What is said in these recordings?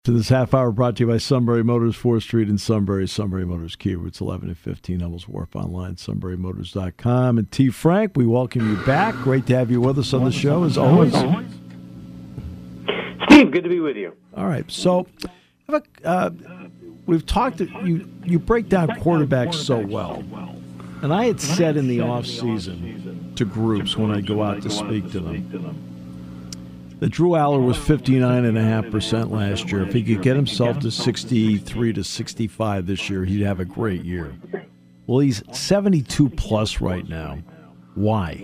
To this half hour brought to you by Sunbury Motors, 4th Street in Sunbury. Sunbury Motors, Kia Routes 11 and 15, Hummels Wharf online, sunburymotors.com. And T. Frank, we welcome you back. Great to have you with us on the show, as always. Steve, good to be with you. All right, so we've talked, you break down quarterbacks so well. And I had said in the offseason to groups when I go out to speak to them, that Drew Aller was 59.5% last year. If he could get himself to 63 to 65 this year, he'd have a great year. Well, he's 72 plus right now. Why?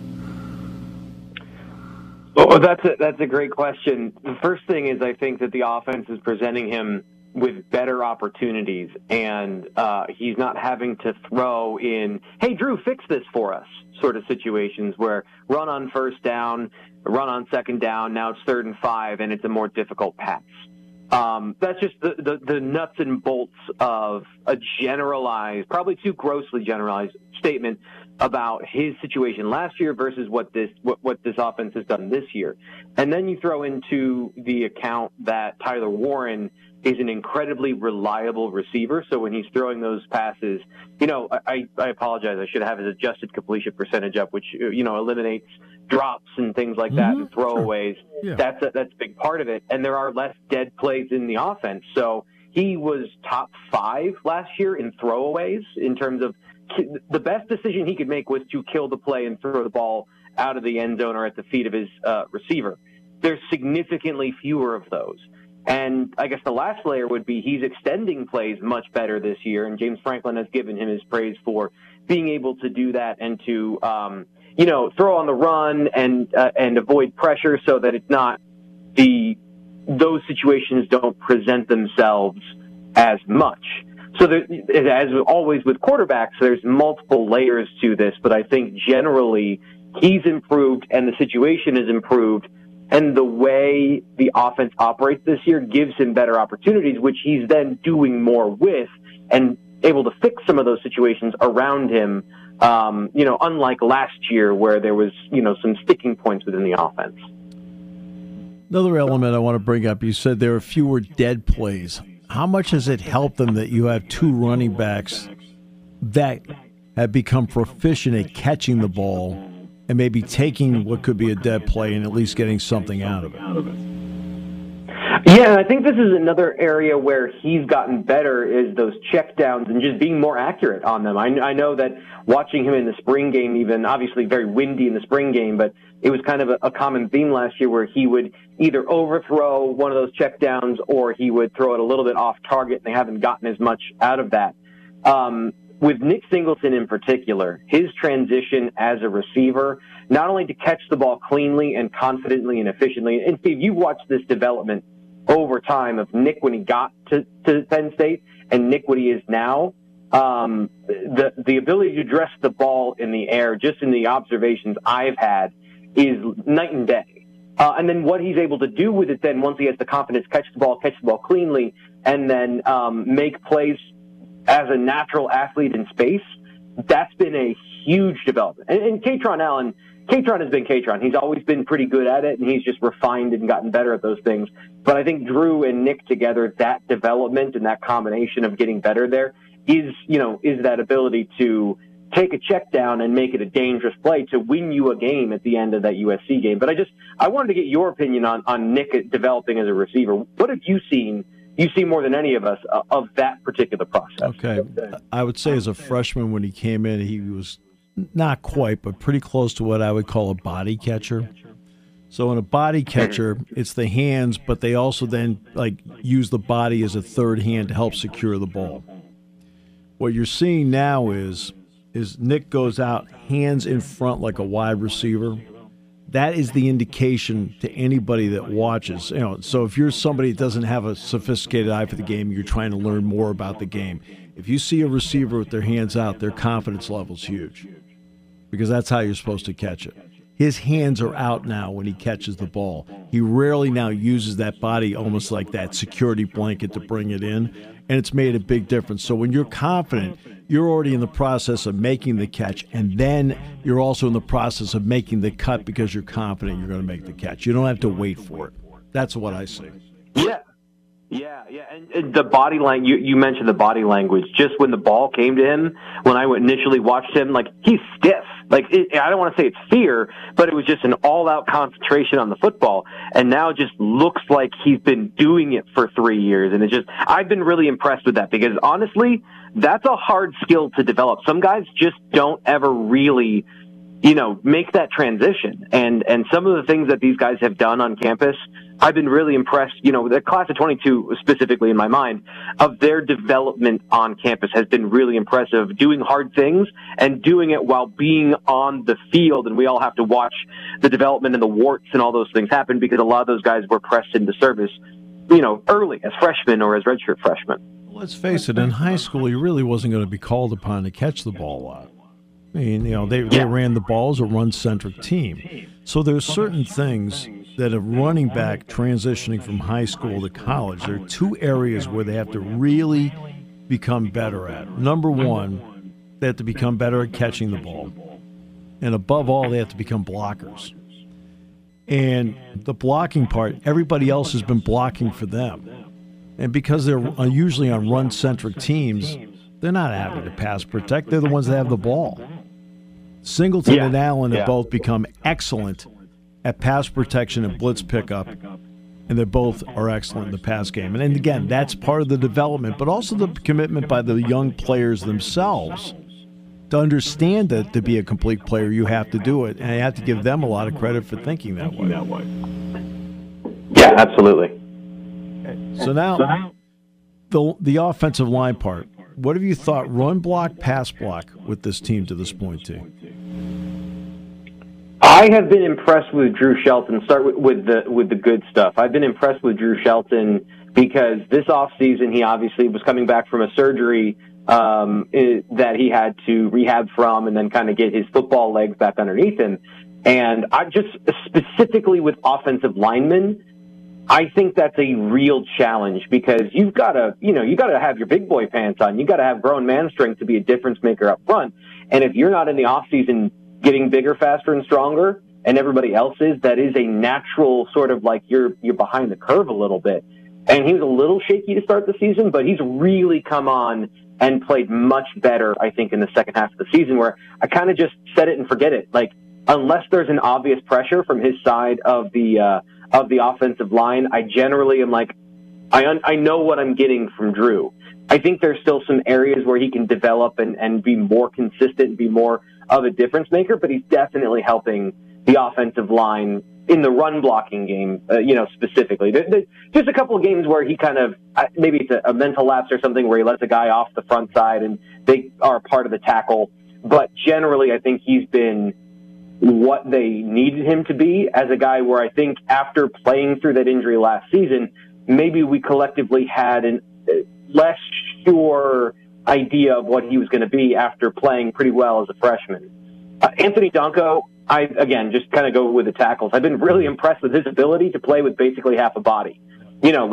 Well, that's a great question. The first thing is I think that the offense is presenting him with better opportunities, and he's not having to throw in, hey, Drew, fix this for us, sort of situations where run on first down, run on second down, now it's 3rd and 5, and it's a more difficult pass. That's just the nuts and bolts of a generalized, probably too grossly generalized statement about his situation last year versus what this offense has done this year. And then you throw into the account that Tyler Warren is an incredibly reliable receiver. So when he's throwing those passes, I apologize. I should have his adjusted completion percentage up, which, eliminates drops and things like that and throwaways. Sure. Yeah. That's a big part of it. And there are less dead plays in the offense. So he was top 5 last year in throwaways in terms of the best decision he could make was to kill the play and throw the ball out of the end zone or at the feet of his receiver. There's significantly fewer of those. And I guess the last layer would be he's extending plays much better this year, and James Franklin has given him his praise for being able to do that and to, throw on the run and avoid pressure so that it's not those situations don't present themselves as much. So as always with quarterbacks, there's multiple layers to this, but I think generally he's improved and the situation is improved. And the way the offense operates this year gives him better opportunities, which he's then doing more with and able to fix some of those situations around him, unlike last year where there was, some sticking points within the offense. Another element I want to bring up, you said there are fewer dead plays. How much has it helped them that you have 2 running backs that have become proficient at catching the ball and maybe taking what could be a dead play and at least getting something out of it? Yeah, I think this is another area where he's gotten better is those checkdowns and just being more accurate on them. I know that watching him in the spring game, even obviously very windy in the spring game, but it was kind of a common theme last year where he would either overthrow one of those checkdowns or he would throw it a little bit off target, and they haven't gotten as much out of that. With Nick Singleton in particular, his transition as a receiver, not only to catch the ball cleanly and confidently and efficiently, and Steve, you watched this development over time of Nick when he got to Penn State and Nick what he is now, the ability to dress the ball in the air, just in the observations I've had, is night and day. And then what he's able to do with it then once he has the confidence, catch the ball cleanly, and then make plays as a natural athlete in space, that's been a huge development. And Kaytron Allen, Kaytron has been Kaytron. He's always been pretty good at it, and he's just refined and gotten better at those things. But I think Drew and Nick together, that development and that combination of getting better there is that ability to take a check down and make it a dangerous play to win you a game at the end of that USC game. But I wanted to get your opinion on Nick developing as a receiver. What have you seen? You see more than any of us of that particular process. Okay. I would say as a freshman when he came in, he was not quite, but pretty close to what I would call a body catcher. So in a body catcher, it's the hands, but they also then use the body as a third hand to help secure the ball. What you're seeing now is Nick goes out hands in front like a wide receiver. That is the indication to anybody that watches. So if you're somebody that doesn't have a sophisticated eye for the game, you're trying to learn more about the game. If you see a receiver with their hands out, their confidence level's huge because that's how you're supposed to catch it. His hands are out now when he catches the ball. He rarely now uses that body almost like that security blanket to bring it in, and it's made a big difference. So when you're confident, you're already in the process of making the catch, and then you're also in the process of making the cut because you're confident you're going to make the catch. You don't have to wait for it. That's what I see. Yeah. Yeah, and the body language. You mentioned the body language. Just when the ball came to him, when I initially watched him, like he's stiff. Like I don't want to say it's fear, but it was just an all-out concentration on the football. And now it just looks like he's been doing it for 3 years. And I've been really impressed with that because honestly, that's a hard skill to develop. Some guys just don't ever really, make that transition. And some of the things that these guys have done on campus, I've been really impressed, the class of 22 specifically in my mind, of their development on campus has been really impressive, doing hard things and doing it while being on the field. And we all have to watch the development and the warts and all those things happen because a lot of those guys were pressed into service, early as freshmen or as redshirt freshmen. Let's face it, in high school, he really wasn't going to be called upon to catch the ball a lot. I mean, they ran the ball as a run-centric team. So there's certain things that a running back transitioning from high school to college, there are two areas where they have to really become better at. Number one, they have to become better at catching the ball. And above all, they have to become blockers. And the blocking part, everybody else has been blocking for them. And because they're usually on run-centric teams, they're not having to pass protect. They're the ones that have the ball. Singleton and Allen have both become excellent at pass protection and blitz pickup, and they both are excellent in the pass game. And again, that's part of the development, but also the commitment by the young players themselves to understand that to be a complete player, you have to do it, and you have to give them a lot of credit for thinking that way. Yeah, absolutely. So now, the offensive line part. What have you thought run block, pass block with this team to this point, T? I have been impressed with Drew Shelton. Start with the good stuff. I've been impressed with Drew Shelton because this offseason he obviously was coming back from a surgery that he had to rehab from and then kind of get his football legs back underneath him. And I just specifically with offensive linemen, I think that's a real challenge because you've got to have your big boy pants on. You've got to have grown man strength to be a difference maker up front. And if you're not in the offseason getting bigger, faster, and stronger, and everybody else is, that is a natural sort of like you're behind the curve a little bit. And he was a little shaky to start the season, but he's really come on and played much better, I think, in the second half of the season where I kind of just set it and forget it. Like, unless there's an obvious pressure from his side of the offensive line, I generally am like, I know what I'm getting from Drew. I think there's still some areas where he can develop and be more consistent and be more of a difference maker, but he's definitely helping the offensive line in the run blocking game, specifically. Just a couple of games where he kind of, maybe it's a mental lapse or something where he lets a guy off the front side and they are part of the tackle. But generally, I think he's been what they needed him to be as a guy where I think after playing through that injury last season, maybe we collectively had a less sure idea of what he was going to be after playing pretty well as a freshman. Anthony Donko, again, just kind of go with the tackles. I've been really impressed with his ability to play with basically half a body. Some of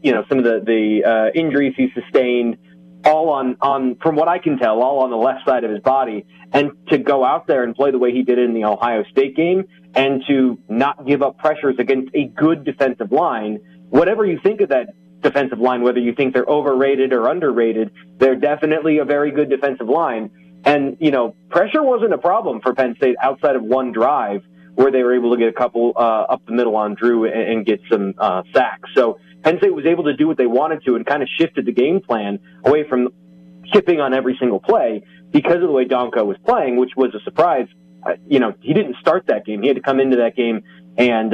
the injuries he sustained, all on, from what I can tell, all on the left side of his body, and to go out there and play the way he did in the Ohio State game and to not give up pressures against a good defensive line, whatever you think of that defensive line, whether you think they're overrated or underrated, they're definitely a very good defensive line. And, pressure wasn't a problem for Penn State outside of one drive where they were able to get a couple up the middle on Drew and get some sacks. So Penn State was able to do what they wanted to and kind of shifted the game plan away from chipping on every single play because of the way Donko was playing, which was a surprise. He didn't start that game. He had to come into that game and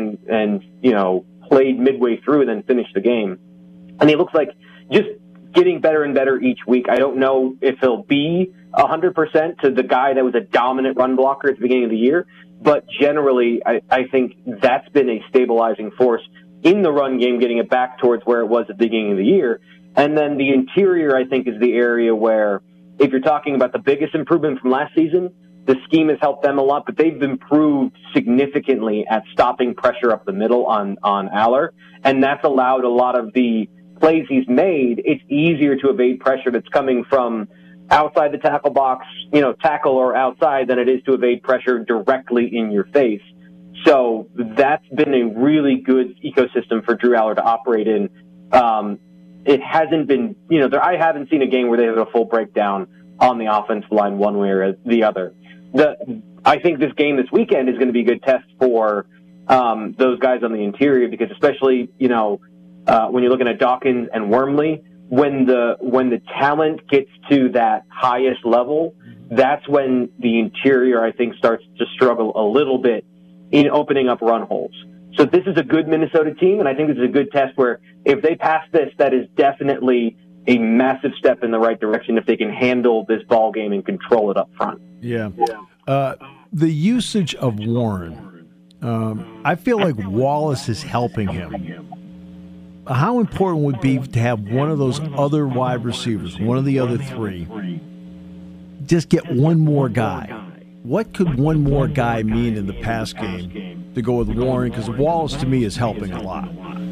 played midway through and then finished the game. And he looks like just getting better and better each week. I don't know if he'll be 100% to the guy that was a dominant run blocker at the beginning of the year, but generally I think that's been a stabilizing force in the run game, getting it back towards where it was at the beginning of the year. And then the interior, I think, is the area where, if you're talking about the biggest improvement from last season, the scheme has helped them a lot, but they've improved significantly at stopping pressure up the middle on Aller. And that's allowed a lot of the plays he's made. It's easier to evade pressure that's coming from outside the tackle box, tackle or outside, than it is to evade pressure directly in your face. So that's been a really good ecosystem for Drew Aller to operate in it hasn't been, I haven't seen a game where they have a full breakdown on the offensive line one way or the other. I think this game this weekend is going to be a good test for those guys on the interior, because especially, when you're looking at Dawkins and Wormley, when the talent gets to that highest level, that's when the interior, I think, starts to struggle a little bit in opening up run holes. So this is a good Minnesota team, and I think this is a good test where if they pass this, that is definitely a massive step in the right direction if they can handle this ball game and control it up front. Yeah. The usage of Warren, I feel like Wallace is helping him. How important would it be to have one of those other wide receivers, one of the other three, just get one more guy? What could one more guy mean in the pass game to go with Warren? Because Wallace, to me, is helping a lot.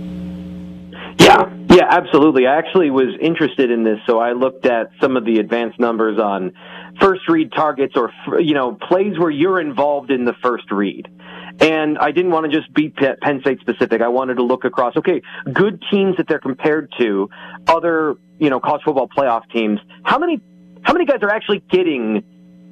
Yeah, absolutely. I actually was interested in this, so I looked at some of the advanced numbers on first read targets, or plays where you're involved in the first read. And I didn't want to just be Penn State specific. I wanted to look across, good teams that they're compared to, other, college football playoff teams. How many guys are actually getting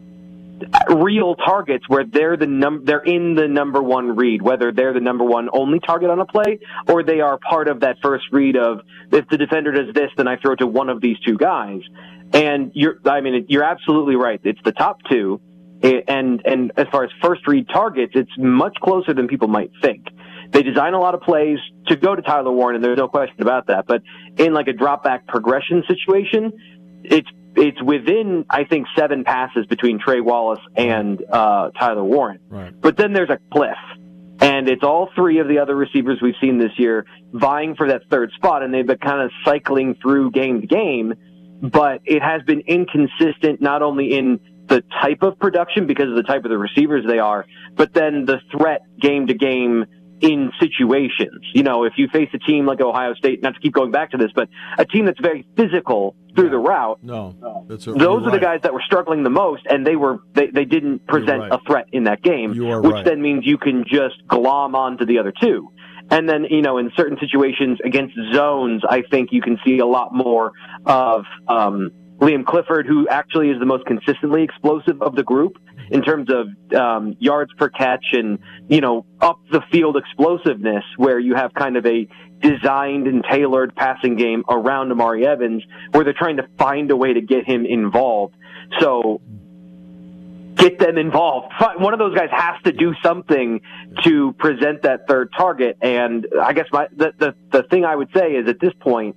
real targets where they're in the number one read, whether they're the number one only target on a play, or they are part of that first read of, if the defender does this, then I throw to one of these two guys. And you're absolutely right. It's the top two. And as far as first read targets, it's much closer than people might think. They design a lot of plays to go to Tyler Warren, and there's no question about that. But in like a drop back progression situation, it's within, I think, 7 passes between Trey Wallace and Tyler Warren. Right. But then there's a cliff. And it's all 3 of the other receivers we've seen this year vying for that third spot, and they've been kind of cycling through game to game. But it has been inconsistent, not only in the type of production because of the type of the receivers they are, but then the threat game to game in situations. If you face a team like Ohio State, not to keep going back to this, but a team that's very physical through the route, those are the guys that were struggling the most, and they didn't present a threat in that game, which then means you can just glom onto the other two. And then, in certain situations against zones, I think you can see a lot more of Liam Clifford, who actually is the most consistently explosive of the group in terms of yards per catch and, up the field explosiveness, where you have kind of a designed and tailored passing game around Amari Evans, where they're trying to find a way to get him involved. So get them involved. One of those guys has to do something to present that third target. And I guess the thing I would say is, at this point,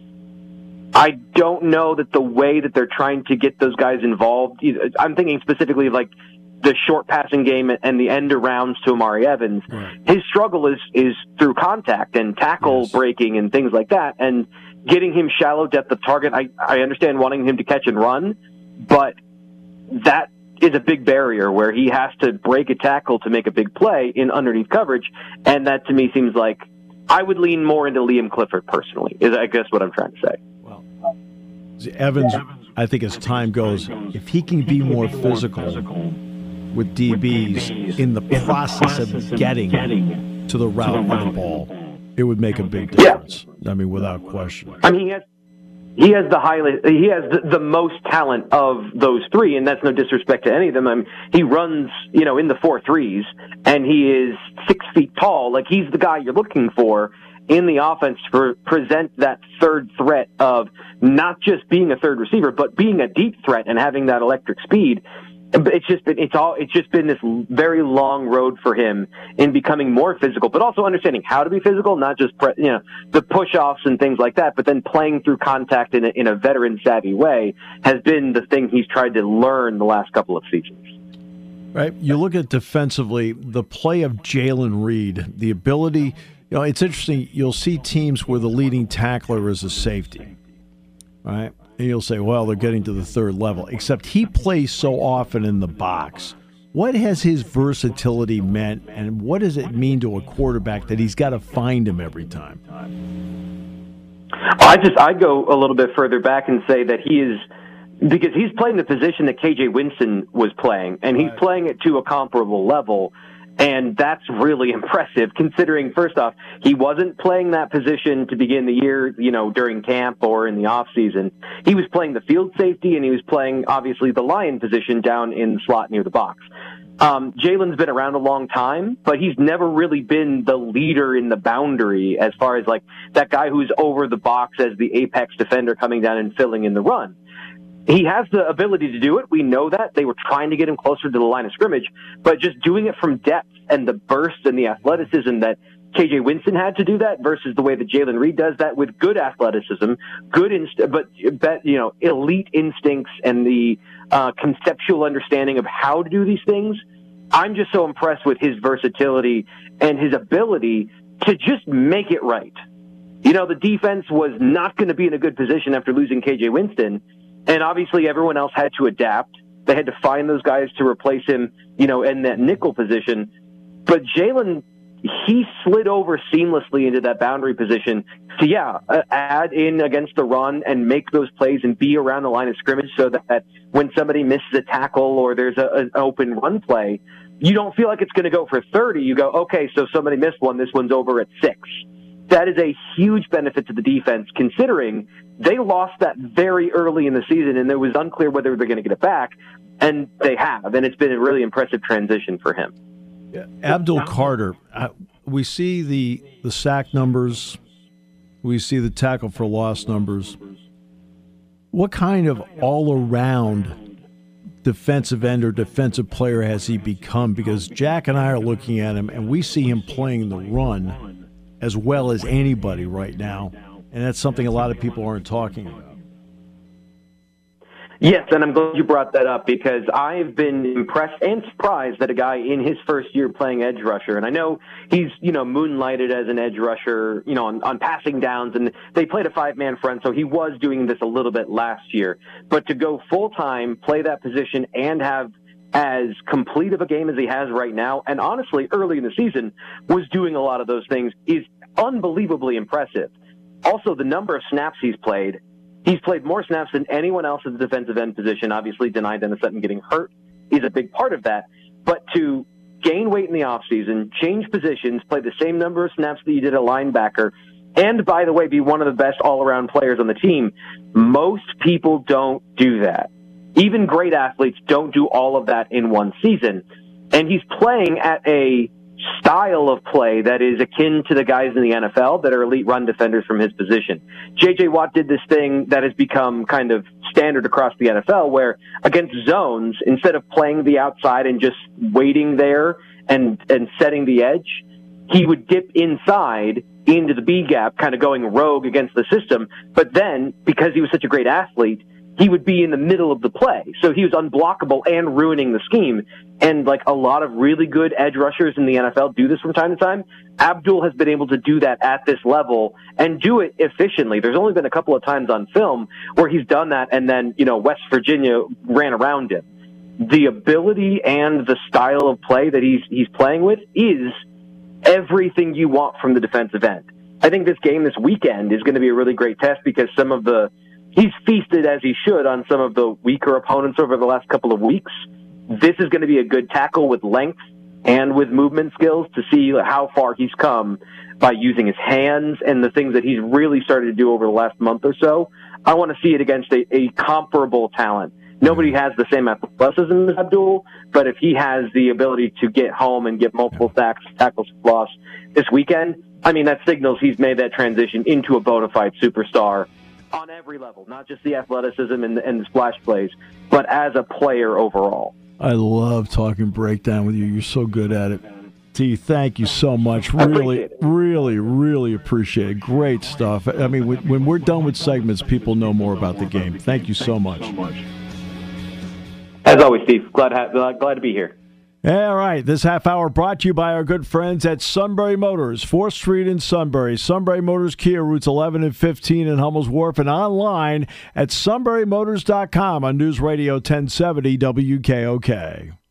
I don't know that the way that they're trying to get those guys involved, I'm thinking specifically of like the short passing game and the end arounds to Amari Evans. Right. His struggle is through contact and tackle breaking and things like that. And getting him shallow depth of target, I understand wanting him to catch and run, but that is a big barrier where he has to break a tackle to make a big play in underneath coverage. And that to me seems like I would lean more into Liam Clifford personally, is I guess what I'm trying to say. Evans, I think as time goes, if he can be more physical with DBs in the process of getting to the route of the ball, it would make a big difference. I mean, without question. I mean, he has the most talent of those 3, and that's no disrespect to any of them. I mean, he runs, in the 4.3s, and he is 6 feet tall. Like, he's the guy you're looking for in the offense to present that third threat of not just being a third receiver, but being a deep threat and having that electric speed. It's just been this very long road for him in becoming more physical, but also understanding how to be physical, not just the push-offs and things like that, but then playing through contact in a veteran savvy way has been the thing he's tried to learn the last couple of seasons. Right. You look at defensively, the play of Jalen Reed, the ability. It's interesting. You'll see teams where the leading tackler is a safety, right? And you'll say, well, they're getting to the third level, except he plays so often in the box. What has his versatility meant, and what does it mean to a quarterback that he's got to find him every time? I'd go a little bit further back and say that because he's playing the position that KJ Winston was playing, and he's playing it to a comparable level. And that's really impressive considering, first off, he wasn't playing that position to begin the year, during camp or in the off season. He was playing the field safety, and he was playing, obviously, the lion position down in the slot near the box. Jalen's been around a long time, but he's never really been the leader in the boundary as far as like that guy who's over the box as the apex defender coming down and filling in the run. He has the ability to do it. We know that. They were trying to get him closer to the line of scrimmage, but just doing it from depth and the burst and the athleticism that KJ Winston had to do that versus the way that Jalen Reed does that with good athleticism, elite instincts and the conceptual understanding of how to do these things. I'm just so impressed with his versatility and his ability to just make it right. The defense was not going to be in a good position after losing KJ Winston. And obviously everyone else had to adapt. They had to find those guys to replace him, in that nickel position. But Jalen, he slid over seamlessly into that boundary position to, add in against the run and make those plays and be around the line of scrimmage so that when somebody misses a tackle or there's an open run play, you don't feel like it's going to go for 30. You go, okay, so somebody missed one. This one's over at 6. That is a huge benefit to the defense, considering they lost that very early in the season, and it was unclear whether they're going to get it back, and they have, and it's been a really impressive transition for him. Yeah, Abdul Carter, we see the sack numbers, we see the tackle for loss numbers. What kind of all-around defensive end or defensive player has he become? Because Jack and I are looking at him, and we see him playing the run as well as anybody right now, and that's something a lot of people aren't talking about. Yes, and I'm glad you brought that up because I've been impressed and surprised that a guy in his first year playing edge rusher, and I know he's, moonlighted as an edge rusher, on passing downs, and they played a 5-man front, so he was doing this a little bit last year. But to go full-time, play that position, and have as complete of a game as he has right now, and honestly, early in the season, was doing a lot of those things, is unbelievably impressive. Also, the number of snaps he's played more snaps than anyone else at the defensive end position. Obviously, Denai Dennis Sutton getting hurt is a big part of that. But to gain weight in the offseason, change positions, play the same number of snaps that you did at linebacker, and, by the way, be one of the best all-around players on the team, most people don't do that. Even great athletes don't do all of that in one season. And he's playing at a style of play that is akin to the guys in the NFL that are elite run defenders from his position. J.J. Watt did this thing that has become kind of standard across the NFL where against zones, instead of playing the outside and just waiting there and setting the edge, he would dip inside into the B gap, kind of going rogue against the system. But then, because he was such a great athlete, he would be in the middle of the play. So he was unblockable and ruining the scheme. And like a lot of really good edge rushers in the NFL do this from time to time. Abdul has been able to do that at this level and do it efficiently. There's only been a couple of times on film where he's done that and then, West Virginia ran around him. The ability and the style of play that he's playing with is everything you want from the defensive end. I think this game this weekend is going to be a really great test because he's feasted as he should on some of the weaker opponents over the last couple of weeks. This is going to be a good tackle with length and with movement skills to see how far he's come by using his hands and the things that he's really started to do over the last month or so. I want to see it against a comparable talent. Nobody has the same athleticism as Abdul, but if he has the ability to get home and get multiple sacks, tackles for loss this weekend, that signals he's made that transition into a bona fide superstar on every level, not just the athleticism and the splash plays, but as a player overall. I love talking breakdown with you. You're so good at it. T, thank you so much. Really, really, really appreciate it. Great stuff. When we're done with segments, people know more about the game. Thank you so much. As always, Steve, glad to be here. All right, this half hour brought to you by our good friends at Sunbury Motors, 4th Street in Sunbury. Sunbury Motors Kia, routes 11 and 15 in Hummel's Wharf, and online at sunburymotors.com on News Radio 1070 WKOK.